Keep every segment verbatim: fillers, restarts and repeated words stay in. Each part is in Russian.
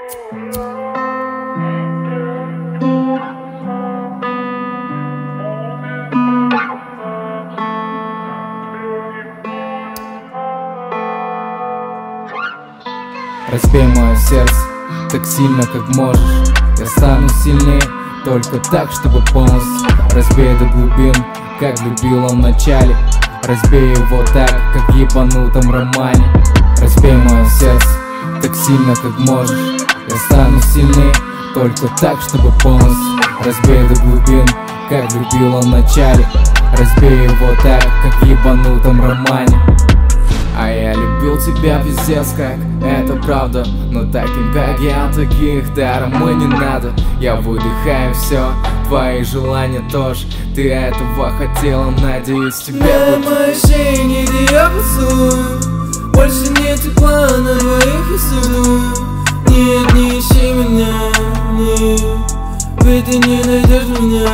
Разбей мое сердце так сильно, как можешь. Я стану сильнее только так, чтобы полностью разбей до глубин, как любил он в начале. Разбей его так, как в ебанутом романе. Разбей мое сердце так сильно, как можешь. Я стану сильнее только так, чтобы полностью разбей до глубин, как любил он в начале. Разбей его так, как в ебанутом романе. А я любил тебя пиздец как, это правда. Но таким как я, таких даром и не надо. Я выдыхаю все, твои желания тоже. Ты этого хотела, надеюсь, тебе будет. На моей шее нигде я поцелую. Больше нет тепла на двоих и суду. Нет, не ищи меня, нет. Ведь ты не найдешь меня,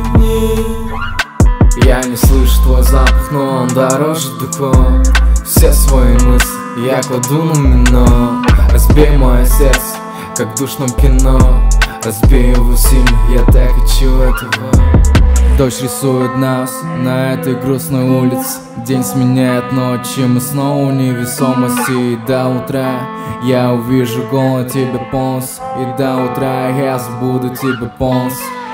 нет. Я не слышу твой запах, но он дороже духов. Все свои мысли я кладу на мино. Разбей мое сердце, как в душном кино. Разбей его сильно, я так хочу этого. Дождь рисует нас на этой грустной улице. День сменяет ночь, и мы снова в невесомости. И до утра я увижу голод тебя полностью. И до утра я забуду тебя полностью.